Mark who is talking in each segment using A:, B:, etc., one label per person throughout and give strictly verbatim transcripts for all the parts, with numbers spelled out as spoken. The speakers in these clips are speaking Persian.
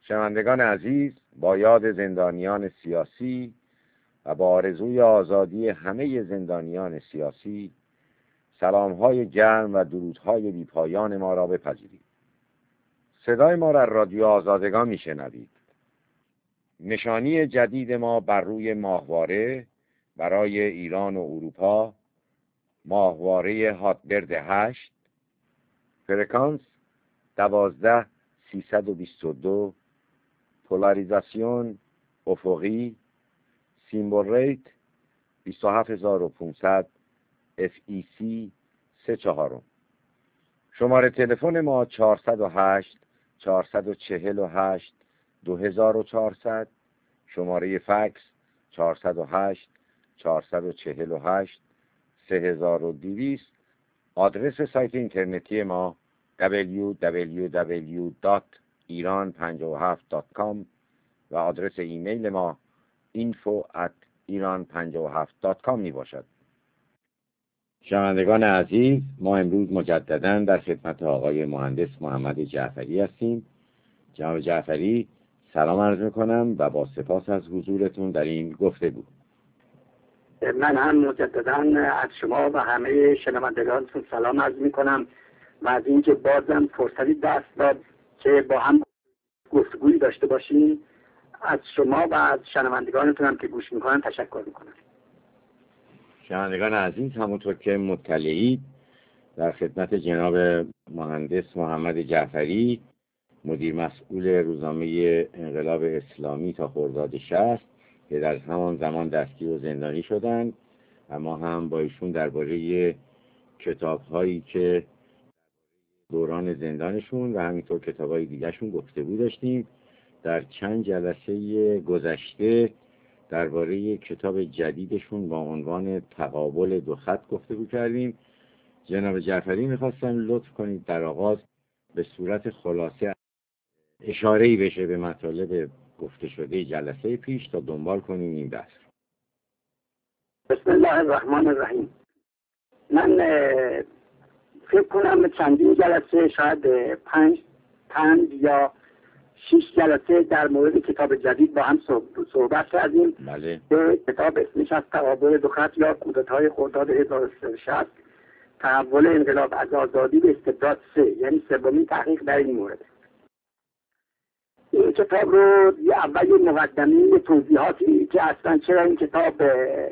A: شنوندگان عزیز، با یاد زندانیان سیاسی و با آرزوی آزادی همه زندانیان سیاسی، سلام‌های گرم و درودهای بی‌پایان ما را بپذیرید. صدای ما را رادیو آزادگان میشنوید. نشانی جدید ما بر روی ماهواره برای ایران و اروپا، ماهواره هاتبرد هشت، فرکانس دوازده سیصد و بیست و دو، پولاریزاسیون افقی، سیمبل ریت بیست و هفت هزار و پانصد، اف ای سی سه چهارم. شماره تلفن ما چهارصد و هشت چهارصد و چهل و هشت دو هزار و چهارصد، شماره فکس چهارصد و هشت چهارصد و چهل و هشت سه هزار و دویست. آدرس سایت اینترنتی ما دبلیو دبلیو دبلیو دات ایران پنجاه و هفت دات کام و آدرس ایمیل ما اینفو ات ایران پنجاه و هفت دات کام می باشد. شنوندگان عزیز، ما امروز مجددا در خدمت آقای مهندس محمد جعفری هستیم. جناب جعفری، سلام عرض میکنم و با سپاس از حضورتون در این گفتگو.
B: من هم مجددا از شما و همه شنوندگانتون سلام عرض میکنم و از اینکه بازم فرصتی دست داد که با هم گفتگویی داشته باشیم، از شما و از شنوندگانتون هم که گوش میکنن تشکر میکنم.
A: شنوندگان عزیز، همونطور که مطلعید، در خدمت جناب مهندس محمد جعفری، مدیر مسئول روزنامه انقلاب اسلامی تا خرداد شصت که در همان زمان دستگیر و زندانی شدند و ما هم با ایشون درباره کتاب‌هایی که دوران زندانشون و همینطور کتاب‌های دیگرشون گفتگو داشتیم. در چند جلسه گذشته درباره کتاب جدیدشون با عنوان تقابل دو خط گفتگو کردیم. جناب جعفری، می‌خواستم لطف کنید در آغاز به صورت خلاصه اشاره‌ای بشه به مطالب گفته شده جلسه پیش تا دنبال کنیم این بحث.
B: بسم الله الرحمن الرحیم. من فکر کنم چندین جلسه، شاید پنج پنج یا شش جلسه در مورد کتاب جدید با هم صحبت کردیم.
A: بله.
B: به کتاب اسمش از تقابل دو خط یا کودتای خرداد هزار و سیصد و شصت، تحول انقلاب از آزادی به استبداد سه، یعنی سومین تحقیق در این مورد. این کتاب رو یه اول یه مقدمه توضیحاتی که اصلا چرا این کتاب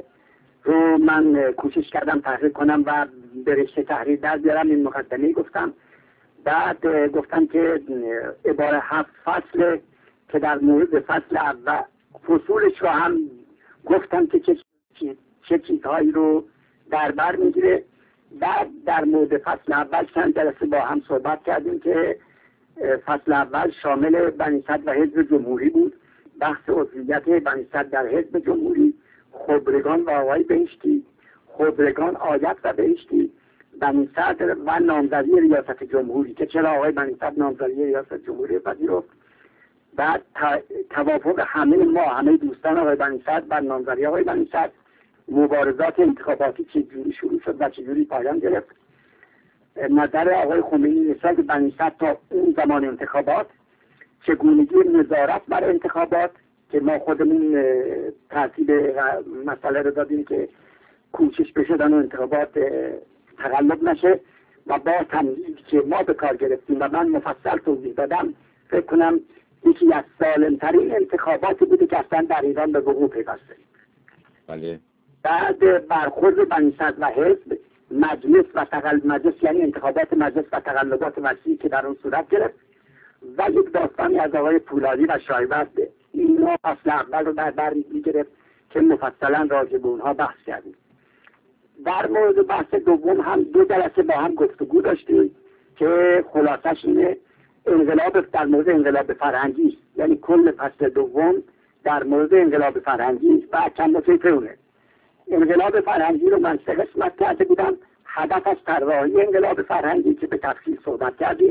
B: رو من کوشش کردم تحقیق کنم و به رشته تحریر در بیارم، این مقدمه گفتم. بعد گفتم که عباره هفت فصل که در مورد فصل اول فصولش رو هم گفتم که چه, چه چیزهایی رو در بر میگیره. بعد در مورد فصل اول چند جلسه با هم صحبت کردیم که فصل اول شامل بنی صدر و حزب جمهوری بود، بحث عضویت بنی صدر در حزب جمهوری، خبرگان و آقای بهشتی، خبرگان آیت و بهشتی، بنی صدر و نامزدی ریاست جمهوری که چرا آقای بنی صدر نامزدی ریاست جمهوری پذیرفت. بعد توافق همه ما، همه دوستان آقای بنی صدر بر نامزدی آقای بنی صدر، مبارزات انتخاباتی چجوری شروع شد و چجوری پایان گرفت، نظر آقای خمینی نسبت به بنی صدر تا اون زمان انتخابات، چگونگی نظارت بر انتخابات که ما خودمون ترتیب مسئله رو دادیم که کوشش بشدن و انتخابات تقلب نشه و با تمهیدی که ما به کار گرفتیم و من مفصل توضیح دادم، فکر کنم یکی از سالمترین انتخاباتی بوده که اصلا در ایران به وقوع پیوسته.
A: بله.
B: بعد برخورد بنی صدر و حزب، مجلس و تقلب مجلس، یعنی انتخابات مجلس و تقلبات وسیعی که در اون صورت گرفت و یک داستانی از آقای پولادی و شایبست. این نوع فصل اول رو در بر می‌گرفت که مفصلا راجع به اونها بحث کردیم. در مورد بحث دوم هم دو جلسه با هم گفتگو داشتیم که خلاصش اینه انقلاب در مورد انقلاب فرهنگی، یعنی کل فصل دوم در مورد انقلاب فرهنگی و چند نکته اونه. انقلاب فرهنگی رو من سه قسمت کرده بودم. هدف از طراحی انقلاب فرهنگی که به تفصیل صحبت کردیم.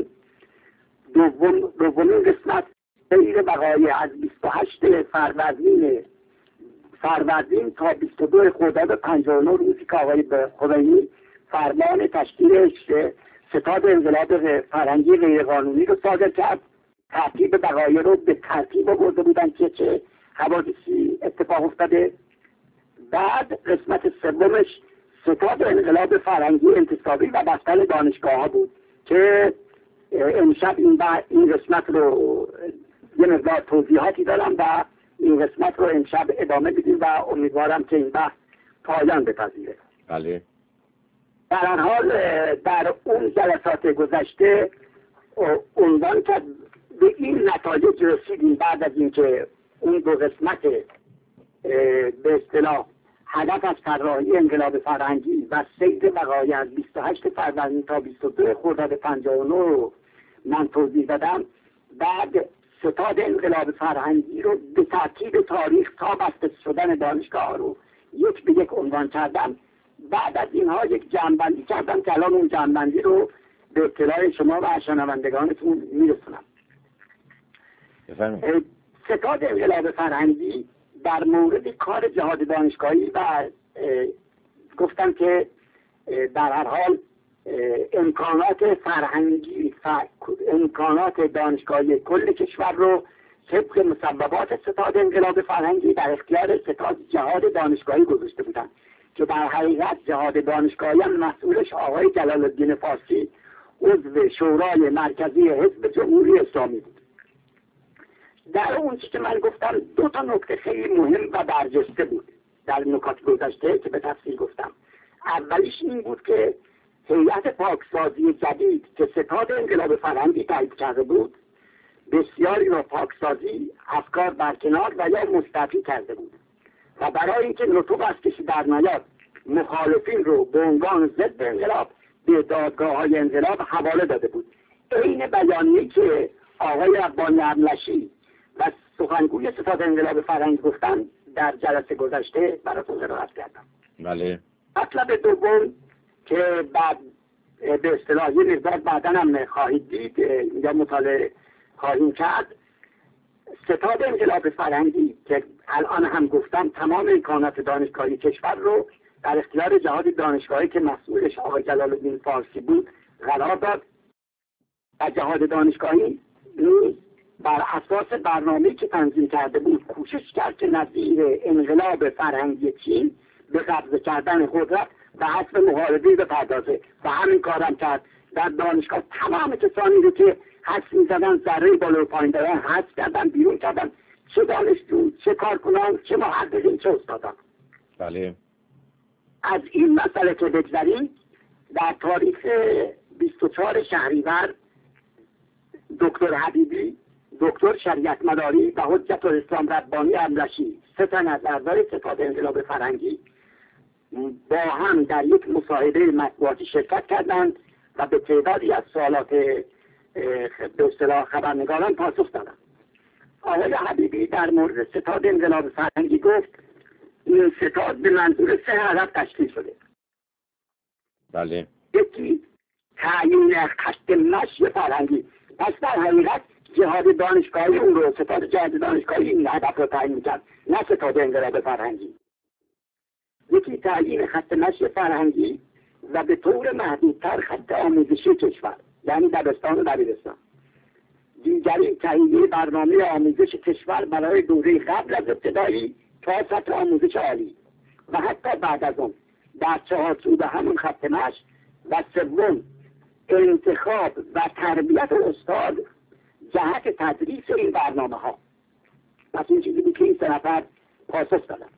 B: دوم دومین قسمت سیر وقایع از بیست و هشت فروردین فروردین تا بیست و دو خرداد پنجاه و نه، روزی که آقای خمینی فرمان تشکیل ستاد انقلاب فرهنگی غیرقانونی رو صادر کرد ترتیب بقایع رو به ترتیب برده بودن که چه حوادثی اتفاق افتاده. بعد قسمت سومش ستاد انقلاب فرهنگی انتصابی و بستر دانشگاه ها بود که امشب این, این قسمت رو یه مقدار توضیحاتی دارم و این قسمت رو امشب ادامه بدیم و امیدوارم که این بحث پایان بپذیره.
A: بله.
B: در هر حال در اون جلسات گذشته عنوان که به این نتایج رسیدیم بعد از اینکه اون دو قسمت به اصطلاح هدف از طراحی انقلاب فرهنگی و سیر وقایع از بیست و هشت فروردین تا بیست و دو خرداد پنجاه و نه رو من توضیح دادم. بعد ستاد انقلاب فرهنگی رو به ترتیب تاریخ تا بسته شدن دانشگاه رو یک به یک عنوان کردم. بعد از اینها یک جمع‌بندی کردم که الان اون جمع‌بندی رو به اطلاع شما و شنوندگانتون میرسونم. ستاد انقلاب فرهنگی در مورد کار جهاد دانشگاهی و گفتم که در هر حال امکانات فرهنگی امکانات دانشگاهی کل کشور رو طبق مصوبات ستاد انقلاب فرهنگی در اختیار ستاد جهاد دانشگاهی گذاشته بودند که در حقیقت جهاد دانشگاهی هم مسئولش آقای جلال الدین فارسی عضو شورای مرکزی حزب جمهوری اسلامی بود. در اون چیزی که من گفتم دو تا نکته خیلی مهم و برجسته بود در نکات گذشته که به تفصیل گفتم. اولیش این بود که هیئت پاکسازی جدید که ستاد انقلاب فرهنگی تایید کرده بود بسیاری را پاکسازی افکار برکنار و یا مستعفی کرده بود و برای اینکه نطق از کسی در نیاد مخالفین رو به عنوان ضد انقلاب به دادگاه های انقلاب حواله داده بود. این بیانیه‌ای که آقای ربانی ابلشی و سخنگوی ستاد انقلاب فرهنگی گفتن در جلسه گذشته براتون قرائت کردم.
A: بله.
B: مطلب دوم که بعد به اصطلاح یه مقدار بعداً هم خواهید دید یا مطالعه خواهیم کرد، ستاد انقلاب فرهنگی که الان هم گفتم تمام امکانات دانشگاهی کشور رو در اختیار جهاد دانشگاهی که مسئولش آقای جلال الدین فارسی بود قرار داد و جهاد دانشگاهی نیز بر اساس برنامه‌ای که تنظیم کرده بود کوشش کرد که نظیر انقلاب فرهنگی چین به قبضه کردن قدرت و حذف محاربین بپردازه و همین کارم کرد. در دانشگاه تمام کسانی رو که حذف می‌زدن ذره بالا و پایین دارن حذف کردن، بیرون کردن، چه دانشجو، چه کارکنان، چه محققین، چه استادان.
A: بله.
B: از این مسئله که بگذاریم، در تاریخ بیست و چهار شهریور دکتر حبیبی، دکتر شریعت مداری و حجت الاسلام ربانی ابلشی سه تن از اعضای ستاد انقلاب فرهنگی با هم در یک مصاحبه مطبوعاتی شرکت کردند و به تعدادی از سوالات به اصطلاح خبرنگاران پاسخ دادند. آقای حبیبی در مورد ستاد انقلاب فرهنگی گفت این ستاد به منظور سه هدف تشکیل شده.
A: بله.
B: یکی تعیین خط مشی فرهنگی، پس در حقیقت جهاد دانشگاهی اون رو ستاد جهاد دانشگاهی این هدف رو تعیین کرد، نه ستاد انقلاب فرهنگی. یکی تعیین خط مشی فرهنگی و به طور محدودتر خط آموزشی کشور، یعنی دبستان و دبیرستان. دیگری تعیین برنامه آموزش کشور برای دوره قبل از ابتدایی تا سطح آموزش عالی و حتی بعد از اون در چهارچوب همون خط مشی. و سوم انتخاب و تربیت استاد جهت تدریس این برنامه ها. پس این چیزی بود که این سه نفر پاسخ دادن.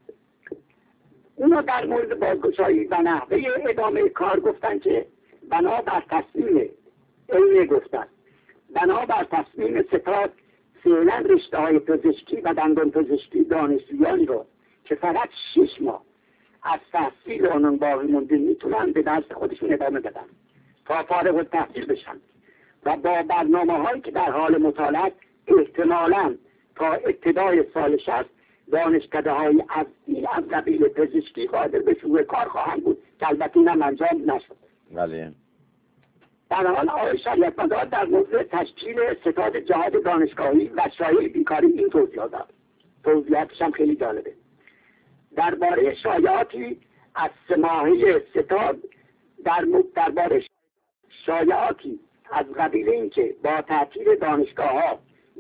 B: اونا در مورد بازگشایی و نحوه ادامه کار گفتن که بنا بر تصمیم علمی گفتن بنا بر تصمیم ستاد فعلا رشته های پزشکی و دندان پزشکی دانشجویانی رو که فقط شش ماه از تحصیل آنان باقی مونده میتونن به درس خودشون ادامه بدن تا فارغ التحصیل بشن و با برنامه هایی که در حال مطالعه احتمالاً تا ابتدای سال شصت دانشکده های اصلی از قبیل پزشکی قادر به شروع کار خواهند بود که البته اینم انجام نشد.
A: بله.
B: در حال آقای شریعت مدار در مورد تشکیل ستاد جهاد دانشگاهی و شایعه بیکاری این توضیح داد. توضیحاتش هم خیلی جالبه. درباره شایعاتی از سماحه ستاد در درباره شایعاتی از قبیل این که با تعطیل دانشگاه ها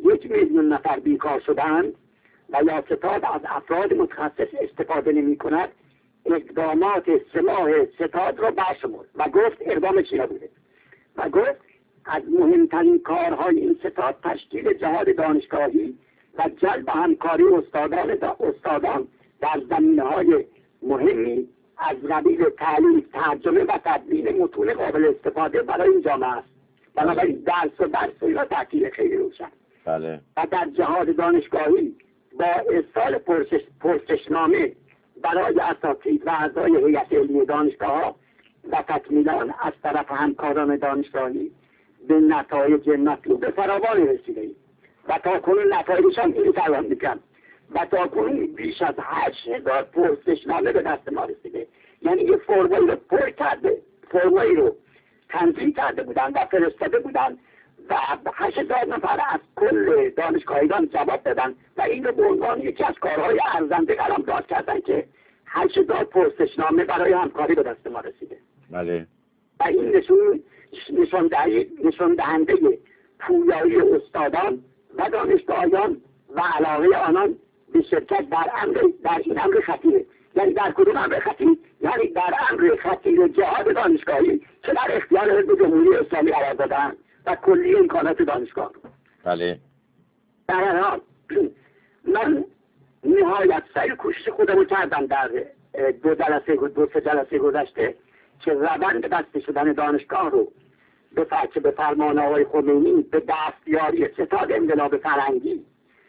B: یک میلیون نفر بیکار شدند و یا ستاد از افراد متخصص استفاده نمی کند، اقدامات سلاح ستاد را برشمرد و گفت اقدام چیا بوده و گفت از مهمترین کارهای این ستاد تشکیل جهاد دانشگاهی و جلب همکاری استادان استادان در زمینه‌های مهمی از قبیل تعلیم، ترجمه و تدوین متون قابل استفاده برای این جامعه است. بنابراین درس و درس اینا تعطیل خیلی روشن.
A: بله.
B: و در جهاد دانشگاهی با ارسال پرسش پرسشنامه برای اساتید و اعضای هیئت علمی دانشگاه و تکمیلان از طرف همکاران دانشگاهی به نتایج مطلوب فراوانی رسیده ایم و تا کنون نتایجش هم این توان میگم و تا کنون بیش از هشت هزار پرسشنامه به دست ما رسیده. یعنی یه فرمایی رو پر کرده، فرمایی رو تنظیم کرده بودن و فرستاده بودن و هشت هزار نفر از کل دانشگاهیان جواب دادن و این رو به عنوان یکی از کارهای ارزنده قلمداد کردن که هشت هزار پرسشنامه برای همکاری به دست ما رسیده.
A: بله.
B: و این نشون نشون نشون دهنده پویایی استادان و دانشگاهیان و علاقه آنان به شرکت در امر در این امر خطیره. یعنی در کدوم امر خطیر؟ یعنی در امر خطیر جهاد دانشگاهی که در اختیار حزب جمهوری اسلامی قرار دادن و کلی امکانات دانشگاه.
A: بله.
B: در هر حال من نهایت سعی کوشش خودمو کردم در دو جلسه دو سه جلسه گذشته که روند بسته شدن دانشگاه رو به فرق به فرمان آقای خمینی به دستیاری ستاد انقلاب فرهنگی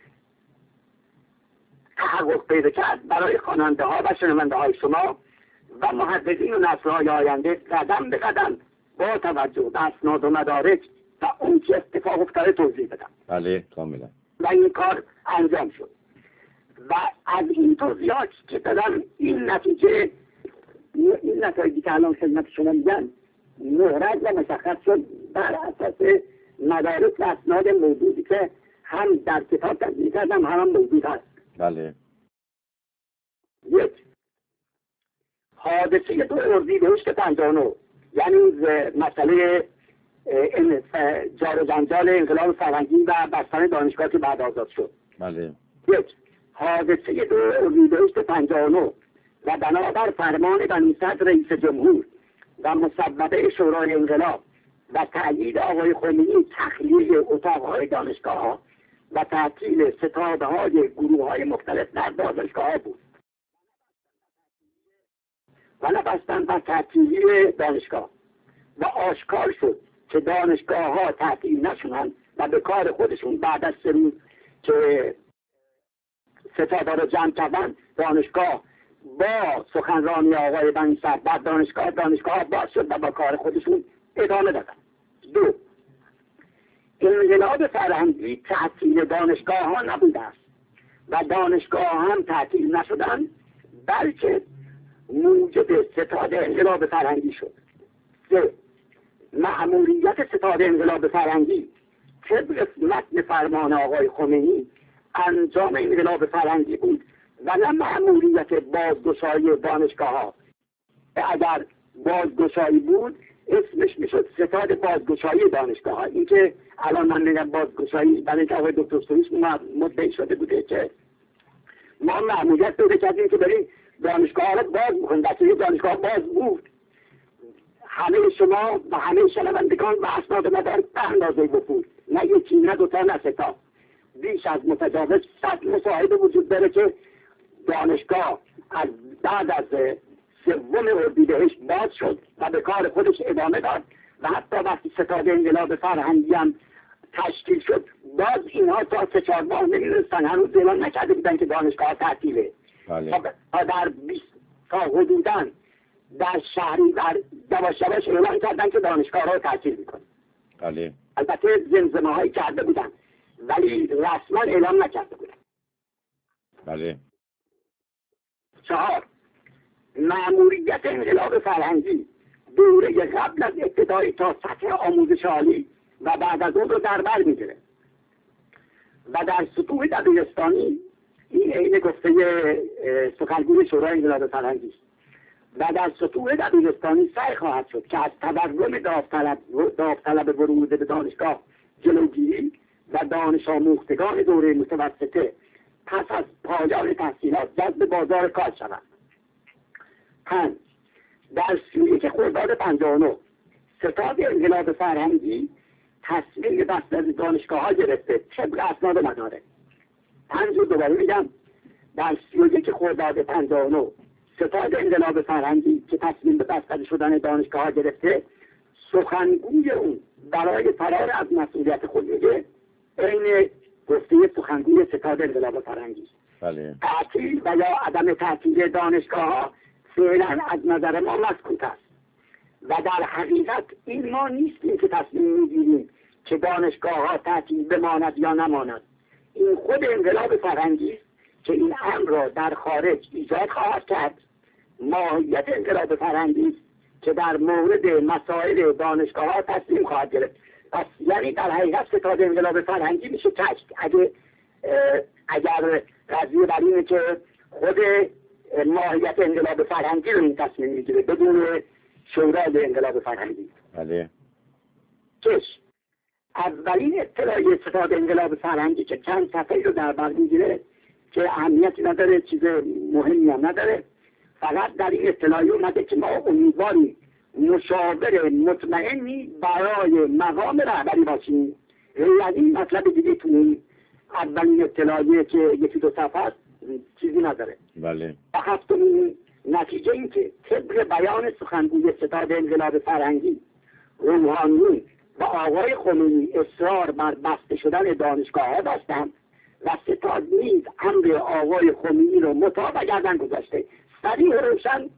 B: تحقق پیدا کرد برای خواننده ها و شنونده های شما و محققین و نسل‌های آینده قدم به قدم با توجه به اسناد و مدارک و اون که اتفاق افتاده توضیح بدم.
A: بله کاملا.
B: و این کار انجام شد و از این توضیحات که دادم این نتیجه این نتایجی که الان خدمت شما میگن محرز و مشخص شد بر اساس مدارک و اسناد موجودی که هم در کتاب تنظیم کردم هم, هم موجود هست.
A: بله.
B: یک حادثه دو اردیبهشت پنجاه و نه یعنی مسئله جار و جنجال انقلاب فرهنگی و بستن دانشگاه که بعد آزاد شد.
A: بله.
B: یک حادثه دو اردیبهشت پنجاه و نه و بنابر فرمان بنی صدر رئیس جمهور و مصوبه شورای انقلاب و تأیید آقای خمینی تخلیه اتاقهای دانشگاه ها و تعطیل ستاده های گروه های مختلف در دانشگاه ها بود و نبستن و تعطیلی دانشگاه و آشکار شد که دانشگاه ها تعطیل نشونن و به کار خودشون بعد از سه روز که ستاده رو جمع کردن دانشگاه با سخنرانی آقای بنی صدر بعد دانشگاه دانشگاه باز شد و با کار خودشون ادامه دادن. دو انقلاب فرهنگی تعطیل دانشگاه ها نبوده است و دانشگاه هم تعطیل نشدن بلکه موجب ستاد انقلاب فرهنگی شد. سه مأموریت ستاد انقلاب فرهنگی طبق متن فرمان آقای خمینی انجام انقلاب فرهنگی بود و نه مأموریت بازگشایی دانشگاه ها. اگر بازگشایی بود اسمش میشد ستاد بازگشایی دانشگاه ها. این که الان من میگم بازگشایی برای اینکه آقای دکتر سروش مدعی شده بوده که ما مأموریت پیدا کردیم که بریم دانشگاه ها رو باز بکنیم. در یه دانشگاه باز بود همه شما و همه شنوندگان و اسناد مدارک به اندازه بود، نه یکی نه دوتا نه ستا، بیش از متجاوز صد مصاحبه وجود داره که دانشگاه از بعد از سوم اردیبهشت باز شد و به کار خودش ادامه داد و حتی وقتی ستاد انقلاب فرهنگی هم تشکیل شد باز اینها تا سه چهار ماه نمی‌رسن هنوز اعلام نکرده بودن که دانشگاه تعطیله.
A: بله.
B: تا در بیست تا حدوداً در شهری در یواش یواش اعلام کردن که دانشگاه را تعطیل می‌کنه.
A: بله.
B: البته زمزمه هایی کرده بودن ولی رسما اعلام نکرده بودن.
A: بله.
B: چهار مأموریت انقلاب فرهنگی دوره قبل از ابتدایی تا سطح آموزش عالی و بعد از اون رو در بر میگیره و در سطوح دبیرستانی این عین گفته سخنگوی شورای انقلاب فرهنگی است و در سطوح دبیرستانی سعی خواهد شد که از تورم داوطلب داوطلب ورود به دانشگاه جلوگیری و دانش آموختگان دوره متوسطه پس از پایان تحصیلات جذب بازار کار شوند. پنج. در سی و یک خرداد پنجاه و نه ستاد انقلاب فرهنگی تصمیم بسته از دانشگاه‌ها گرفته طبق اسناد مدارک. پنج رو دوباره میگم، در سی و یک خرداد پنجاه و نه ستاد انقلاب فرهنگی که تصمیم به بستری شدن دانشگاه‌ها گرفته، سخنگوی اون برای فرار از مسئولیت خود میگه عین گفته سخنگوی ستاد انقلاب فرهنگی.
A: بله.
B: تعطیل و یا عدم تعطیل دانشگاه‌ها فعلا از نظر ما مسکوت است و در حقیقت این ما نیستیم که تصمیم میگیریم که دانشگاه‌ها تعطیل بماند یا نماند. این خود انقلاب فرهنگی است که این امر را در خارج ایجاد خواهد کرد. ماهیت انقلاب فرهنگی است که در مورد مسائل دانشگاه‌ها تصمیم خواهد گرفت. پس یعنی در حقیقت ستاد انقلاب فرهنگی میشه کشت اگه اگر قضیه بر اینه که خود ماهیت انقلاب فرهنگی رو این تصمیم میگیره بدون شورای انقلاب فرهنگی.
A: بله.
B: کش اولین اطلاعیه ستاد انقلاب فرهنگی که چند صفحه رو در بر میگیره که اهمیتی نداره، چیز مهمی هم نداره، فقط در این اطلاعیه اومده که ما امیدواریم مشاور مطمئنی برای مقام رهبری باشیم. یعنی این مطلب دیگه تو این اولین اطلاعیه که یکی دو صفحه است چیزی نداره.
A: بله.
B: و هفتمین نتیجه این که طبق بیان سخنگوی ستاد انقلاب فرهنگی، روحانی و آقای خمینی اصرار بر بسته شدن دانشگاه‌ها داشتند و ستاد نیز امر آقای خمینی رو مطابق گردن گذاشته. صریح و روشن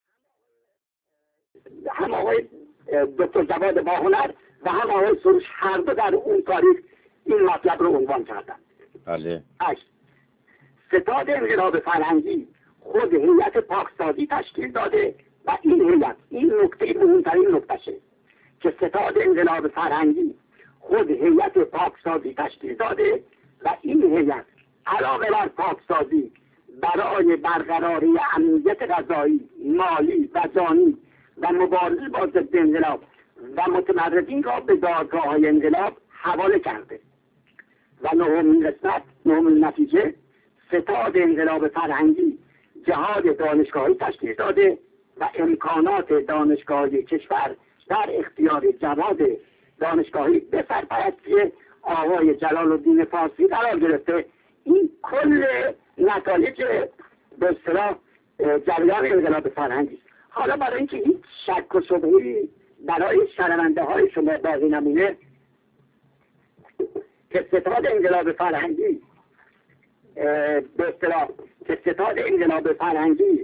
B: هم آقای دکتر جواد باهنر و هم آقای سروش هر دو در اون تاریخ این مطلب رو عنوان کردند.
A: بله.
B: هشت. ستاد انقلاب فرهنگی خود هیئت پاکسازی تشکیل داده و این هیئت، این نکته مهمترین نکتهشه که ستاد انقلاب فرهنگی خود هیئت پاکسازی تشکیل داده و این هیئت علاوه بر پاکسازی برای برقراری امنیت غذایی، مالی و جانی و مبارزه با ضد انقلاب و متمردین را به دادگاه‌های انقلاب حواله کرده. و نهمین قسمت، نهمین نتیجه، ستاد انقلاب فرهنگی جهاد دانشگاهی تشکیل داده و امکانات دانشگاهی کشور در اختیار جواد دانشگاهی به سرپرستی آقای جلال الدین فارسی قرار گرفته. این کل نتایج به اصطلاح جریان انقلاب فرهنگی است. حالا برای اینکه هیچ شک و شبهه‌ای برای شنونده های شما باقی نمونه که ستاد انقلاب فرهنگی به اصطلاح که ستاد انقلاب فرهنگی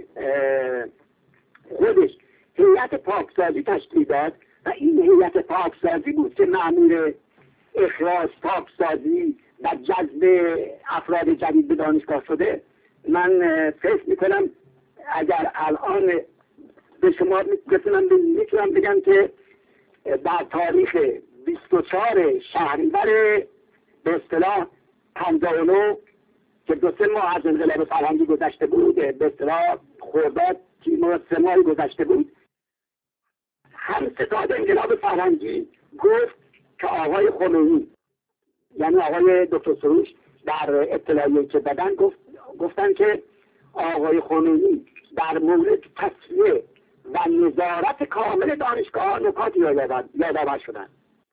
B: خودش هیئت پاکسازی تشکیل داد و این هیئت پاکسازی بود که مأمور اخراج، پاکسازی و جذب افراد جدید به دانشگاه شده. من فکر میکنم اگر الان به شما بتونم میتونم بگم که در تاریخ بیست و چهار شهریور به اصطلاح پنجاه و نه که دو سه ماه از انقلاب فرهنگی گذشته بود، به اصطلاح خرداد سه ماه گذشته بود، هم ستاد انقلاب فرهنگی گفت که آقای خمینی، یعنی آقای دکتر سروش در اطلاعیه‌ای که دادن گفت گفتن که آقای خمینی در مورد تصفیه و نظارت کامل دانشگاه نکاتی یادآور شدن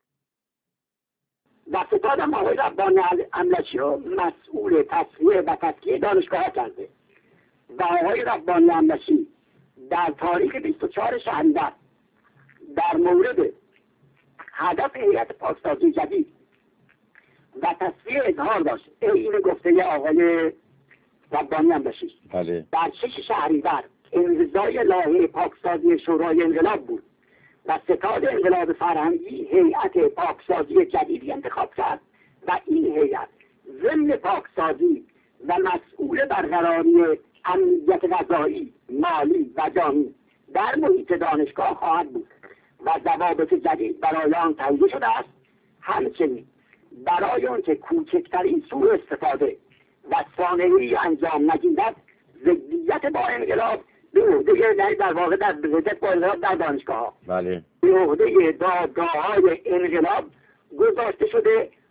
B: و ستاد هم آقای ربانی املچی رو مسئول تصفیه و تزکیه دانشگاه کرده و آقای ربانی املچی در تاریخ بیست و چهار شهریور در مورد هدف هیئت پاکسازی جدید و تصفیه اظهار داشت. این گفته آقای ربانی املچی
A: بله.
B: در شش شهریور امضای لایحه پاکسازی شورای انقلاب بود و ستاد انقلاب فرهنگی هیئت پاکسازی جدیدی انتخاب کرد و این هیئت ضمن پاکسازی و مسئول برقراری امنیت غذایی، مالی و جانی در محیط دانشگاه خواهد بود و ضوابط جدید برای آن تهیه شده است. همچنین برای آنکه کوچکترین سوء استفاده و ثانوی انجام نگیرد ضدیت با انقلاب به عهده در واقع در ضدیت با انقلاب در دانشگاه
A: بله.
B: به عهده دادگاه‌های انقلاب گذاشته شده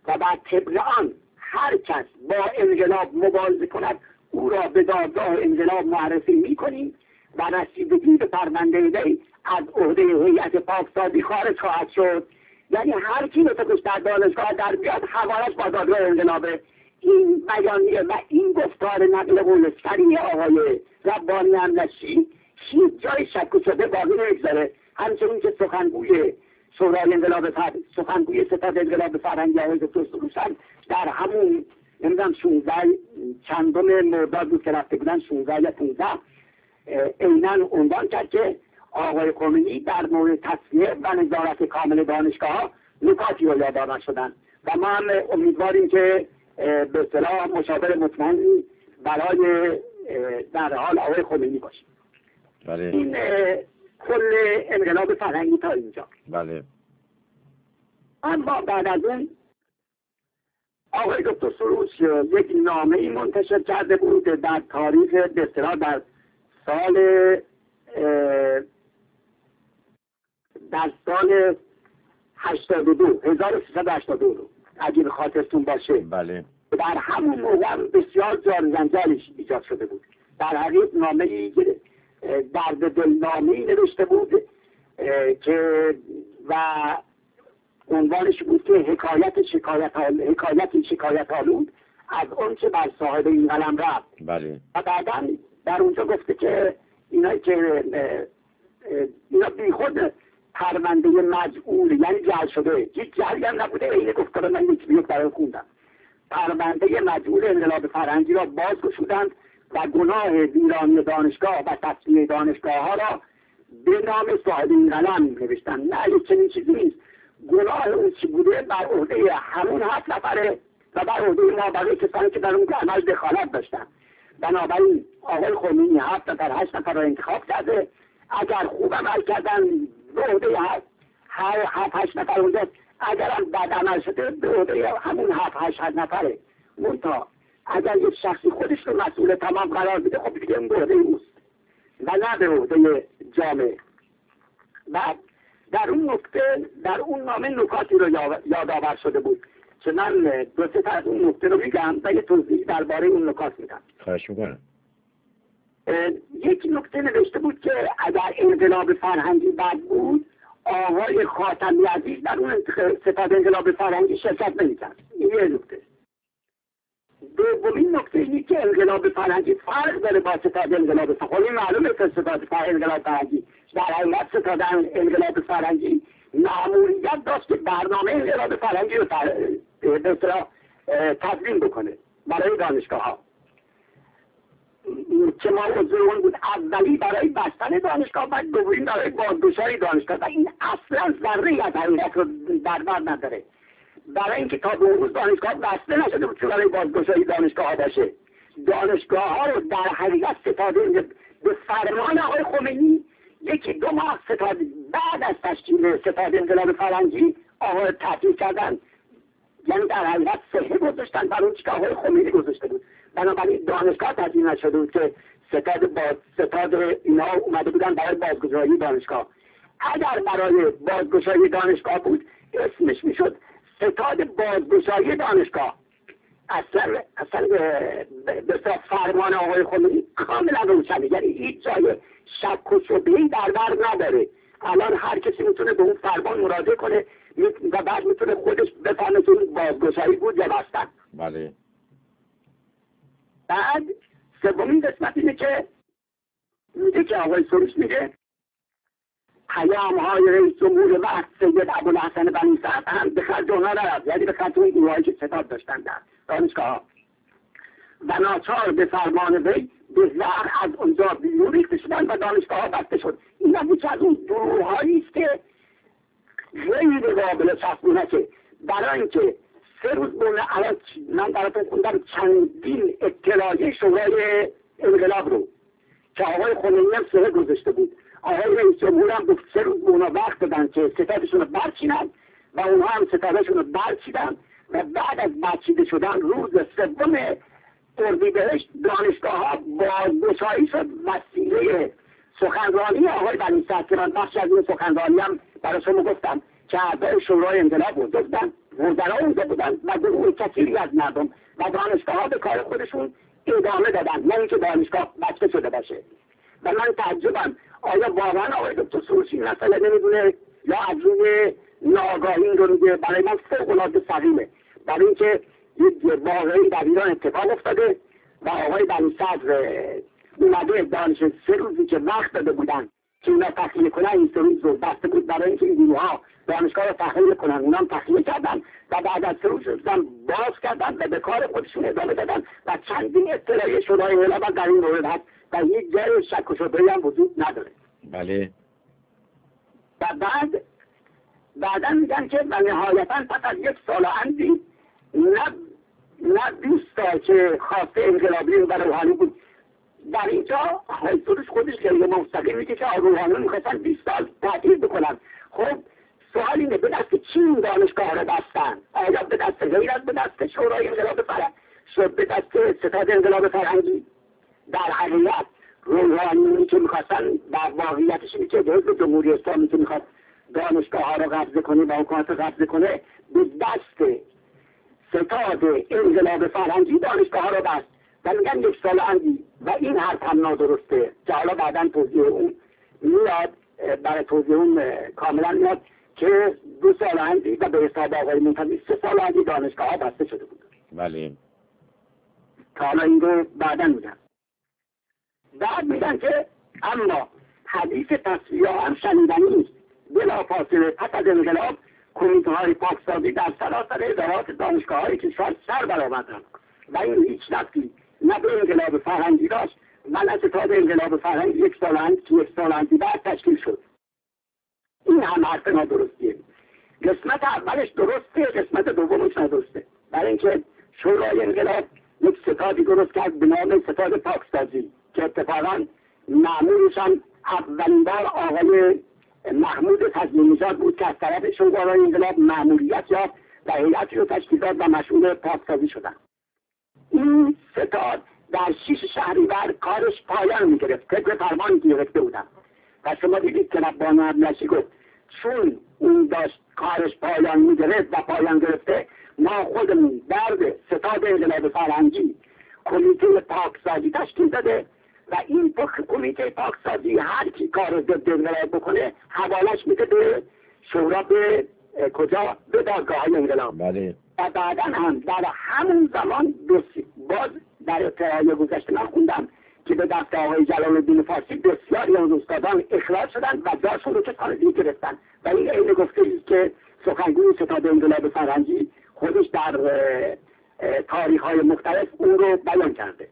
B: و بعد طبق آن هر کس با انقلاب مبارزه کند او را به دادگاه انقلاب معرفی میکنیم و رسیدگی به پرونده وی از عهده هیئت پاکسازی خارج خواهد شد. یعنی هر کی نطقش در دانشگاه در بیاد حوالش با دادگاه انقلابه. این بیانیه و این گفتار نقل قول سریع آقای ربانی املشی هیچ جای شک و شبه باقی نمیگذاره. همچنین که سخنگوی شورای انقلاب فرهنگی، سخنگوی ستاد انقلاب فرهنگی آقای دکتر سروش هم در همون نمیدونم شانزده چندم مرداد بود که رفته بودن شانزده یا پانزده عیناً عنوان کرد که آقای خمینی در مورد تصفیه و نظارت کامل دانشگاه نکاتی رو یادآور شدن و ما هم امیدواریم که به اصطلاح مشاور مطمئنی برای در حال آقای خمینی باشیم.
A: بله.
B: این کل انقلاب فرهنگی تا اینجا.
A: بله.
B: اما بعد از اون آقای دکتر سروش یک نامه ای منتشر کرده بود در تاریخ به اصطلاح در سال در سال هشتاد و دو هزار و سیصد و هشتاد و دو اگه خاطرتون باشه.
A: بله.
B: در همون موقع بسیار جار جنجالش ایجاد شده بود. در حقیقت نامه ای درد دل نامه ای نوشته بود که و عنوانش بود که حکایت شکایت حکایت شکایت آلود از اون که بر صاحب این قلم رفت.
A: بله.
B: و بعدا در اونجا گفته که اینا که اینا بی خود پرونده مجعول یعنی جعل شده، هیچ جعلی هم نبوده. اینه گفتار من یک بیوک برای خوندم. پرونده مجعول انقلاب فرهنگی را باز گشودند و گناه ویرانی دانشگاه و تصفیه دانشگاه ها را به نام صاحب این قلم نوشتن. نه یک چنین چیزی نیست. گناه اون چی بوده بر عهده همون هفت نفره و بر عهده ما بقیه کسانی که در اون عمل دخالت داشتن. بنابراین آقای خمینی هفت نفر هشت نفر را انتخاب کرده. اگر خوب عمل کردن به عهده هر هفت هشت نفر اونجا، اگر هم بد عمل شده به عهده همون هفت هشت نفره. منتها اگر یک شخصی خودش رو مسئول تمام قرار بده خب دیگه اون به عهده اوست و نه به عهده جامعه. بعد در اون نکته در اون نامه نکاتی رو یادآور شده بود که من دو سه تا از اون نکته رو میگم و یه توضیح درباره اون نکات میدم.
A: خواهش میکنم.
B: یک نکته نوشته بود که اگر انقلاب فرهنگی بد بود آقای خاتمی عزیز در اون ستاد انقلاب فرهنگی شرکت نمی‌کرد. این یه نکته. دومین نکته اینه که انقلاب فرهنگی فرق داره با ستاد انقلاب فرهنگی. معلومه که ستاد انقلاب فرهنگی در حقیقت ستاد انقلاب فرهنگی مأموریت داشت که برنامه انقلاب فرهنگی رو به اصطلاح تدوین بکنه برای دانشگاه ها که ما حضور بود. اولی برای بستن دانشگاه و دومین برای بازگشایی دانشگاه و این اصلا ذره از حقیقت رو در بر نداره. برای اینکه تا به اون روز دانشگاه بسته نشده بود که برای بازگشایی دانشگاه ها باشه. دانشگاه ها رو در حقیقت ستاده به فرمان آقای خمینی یکی دو ماه ستاد بعد از تشکیل ستاد انقلاب فرهنگی آقای تعطیل کردن. یعنی در حقیقت صحه گذاشتن برای اون که آقای خمینی گذاشته بود. بنابراین دانشگاه تدوین نشده بود که ستاد باز ستاد اینا اومده بودن برای بازگشایی دانشگاه. اگر برای بازگشایی دانشگاه بود اسمش میشد ستاد بازگشایی دانشگاه. اصلا اصلا به فرمان آقای خمینی کاملا روشنه. یعنی هیچ جای شک و شبهه‌ای در بر نداره. الان هر کسی میتونه به اون فرمان مراجعه کنه و بعد میتونه خودش بفهمه که بازگشایی بود یا بستن.
A: بله.
B: بعد سومین قسمت اینه که میگه که آقای سروش میگه پیام های رئیس جمهور وقت سید ابوالحسن بنی سعد هم به خرج اونها نرفت. یعنی به خرج اون گروهایی که ستاد داشتن در دانشگاه ها و ناچار به فرمان وی به زهر از اونجا بیرون ریخته شدن و دانشگاه ها بسته شد. این هم یکی از اون گروهایی است که غیر قابل چسبونکه. برای اینکه سه روز بونه الان من براتون خوندم چندین اطلاعیه شورای انقلاب رو که آقای خمینی هم سه گذاشته بود. آقای رئیس جمهور هم گفت سه روز به اونا وقت دادن که ستادشون رو برچینن و اونها هم ستادشون رو برچیدن و بعد از برچیده شدن روز سوم اردیبهشت دانشگاه ها بازگشایی شد. وسیله سخنرانی آقای بنی سعد که من بخش از این سخنرانی هم برای شما گفتم که اعضای شورای انقلاب اونجا بودن، وزرا اونجا بودن و کثیری از مردم و دانشگاه‌ها به کار خودشون ادامه دادن، نه اینکه دانشگاه بسته شده باشه. و من تعجبم آیا واقعا آقای دکتر سروش این مسئله نمیدونه یا از روی ناآگاهی این رو میگه؟ برای من فوق‌العاده سقیمه، برای اینکه یک واقعی در ایران اتفاق افتاده و آقای بنی صدر اومده دانش سه روزی که وقت داده بودن که اونا تخلیه کنن، این سه روز رو بسته بود برای اینکه این گروه‌ها دانشگاه رو تخلیه کنن، اونا هم تخلیه کردن و بعد از سه روز هم باز کردن و به کار خودشون ادامه دادن و چندین اطلاعیه شورای انقلاب در این مورد هست و یک جای شک و شبهه‌ای هم وجود نداره.
A: بله.
B: و بعد بعدا میگن که و نهایتا پس از یک سال اندی نه نه بیست سال که خواسته انقلابی رو برای روحانی بود. در اینجا حضورش خودش خیلی مستقیم میگه که روحانی میخواستن بیست سال تعطیل بکنن. خب سوال اینه به دست چی این دانشگاه رو بستن؟ آیا به دست غیر از به دست شورای انقلاب فرهنگی شد، به دست ستاد انقلاب فرهنگی؟ در حقیقت روحانی که میخواستن در واقعیتش اینه که حزب جمهوری اسلامی که میخواد دانشگاه ها رو قبضه کنه و حکومت رو قبضه کنه به دست ستاد انقلاب فرهنگی دانشگاه ها رو بست و میگن یک سال اندی و این حرف هم نادرسته که حالا بعدا توضیح اون میاد، برای توضیح اون کاملا میاد که دو سال اندی و به حساب آقای منتظری سه سال اندی دانشگاه ها بسته شده بود.
A: بله.
B: که حالا این رو بعدا میگن. بعد میگن که اما حدیث تصفیه هم شنیدنی نیست. بلافاصله پس از انقلاب کمیته های پاکسازی در سراسر ادارات دانشگاه های کشور سر برآوردند و این هیچ ربطی نه به انقلاب فرهنگی داشت و نه ستاد انقلاب فرهنگی یک سال اند که یک سال اندی بعد تشکیل شد. این هم حرف نادرستیه. قسمت اولش درسته، قسمت دومش ندرسته. برای اینکه شورای انقلاب یک ستادی درست کرد به نام ستاد پاکسازی که اتفاقا مأمورش هم اولین بار آقای محمود فضلی نژاد بود که از طرف شورای انقلاب مأموریت یافت و هیئتی رو تشکیل داد و مسئول پاکسازی شدن. این ستاد در شش شهریور کارش پایان میگرفت، طبق فرمانی گرفته بودن و شما دیدید که ربان ابلشی گفت چون اون داشت کارش پایان میگرفت و پایان گرفته ما خودمون درد ستاد انقلاب فرهنگی کمیته پاکسازی تشکیل داده و این کمیته پاکسازی هر کی کار ضد انقلاب بکنه حوالش میده به شورا، به کجا؟ به دادگاه های انقلاب.
A: بله.
B: و بعدا هم در همون زمان باز در اطلاعیه گذشته من خوندم که به دست آقای جلال الدین فارسی بسیاری از استادان اخراج شدن و جاشون رو که کاندید گرفتن و این عین گفته است که سخنگوی ستاد انقلاب فرهنگی خودش در تاریخ های مختلف اون رو بیان کرده.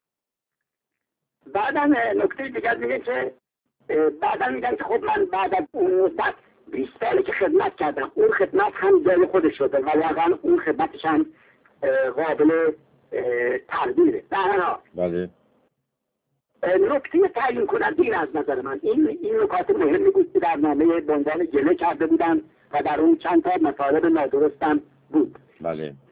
B: بعدا نکته دیگر میگه که بعدا میگن که خب من بعد از اون مدت بیست سالی که خدمت کردم اون خدمت هم جای خودش شده و واقعا اون خدمتش هم قابل تقدیره.
A: بله.
B: نکته تعیین کننده این از نظر من این این نکات مهمی بود که در نامه بندان گله کرده بودن و در اون چند تا مطالب نادرستم بود.
A: بله.